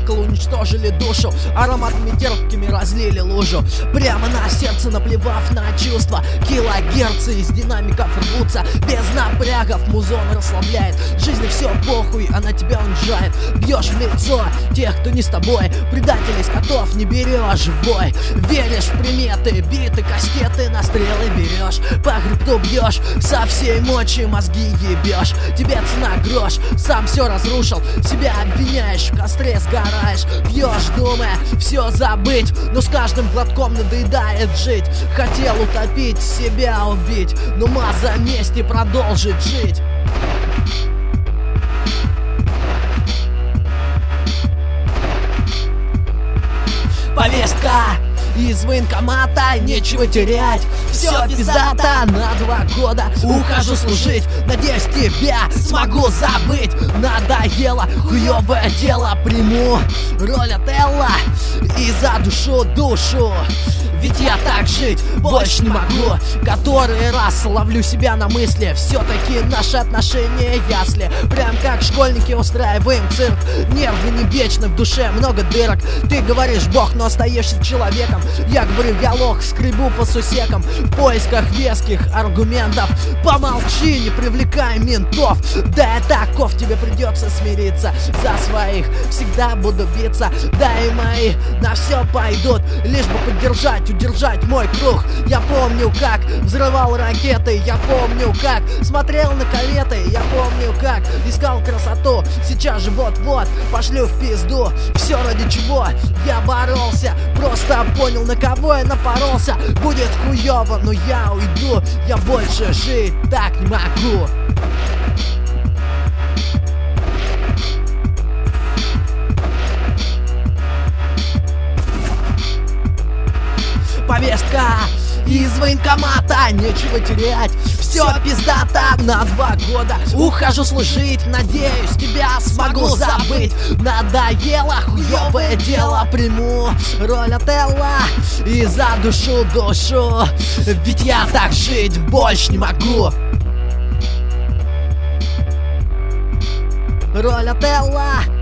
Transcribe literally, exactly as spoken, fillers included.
зеркало уничтожили душу, ароматами терпкими разлили лужу. Прямо на сердце наплевав на чувства, килогерцы из динамиков рвутся. Без напрягов музон расслабляет, жизни все похуй, она тебя унижает. Бьешь в лицо тех, кто не с тобой, предателей скотов не берешь в бой. Веришь в приметы, биты, кастеты, на стрелы берешь, по хребту бьешь, со всей мочи мозги ебешь. Тебе цена грош, сам все разрушил, себя обвиняешь, в костре сгораешь. Пьешь, думая все забыть, но с каждым глотком надоедает жить. Хотел утопить, себя убить, но маза мести продолжит жить. Повестка из военкомата, нечего терять, все пиздато, на два года ухожу служить. Надеюсь, тебя смогу забыть. Надоело хуёвое дело, приму роль Отелло и за душу душу. Ведь я так жить больше не могу. Который раз ловлю себя на мысли, все-таки наши отношения ясли. Прям как школьники устраиваем цирк. Нервы не вечны, в душе много дырок. Ты говоришь Бог, но остаешься человеком. Я говорю, я лох, скребу по сусекам в поисках веских аргументов. Помолчи, не привлекай ментов. Да и таков, тебе придется смириться. За своих всегда буду биться. Да и мои на все пойдут, лишь бы поддержать, удержать мой круг. Я помню, как взрывал ракеты, я помню, как смотрел на кометы, я помню, как искал красоту. Сейчас же вот-вот пошлю в пизду. Все ради чего я боролся, просто понял, на кого я напоролся. Будет хуёво, но я уйду, я больше жить так не могу. Повестка из военкомата, нечего терять, все пиздато, на два года ухожу служить. Надеюсь, тебя смогу забыть. Надоело хуёвое дело, приму роль Отелло и за душу душу. Ведь я так жить больше не могу. Роль Отелло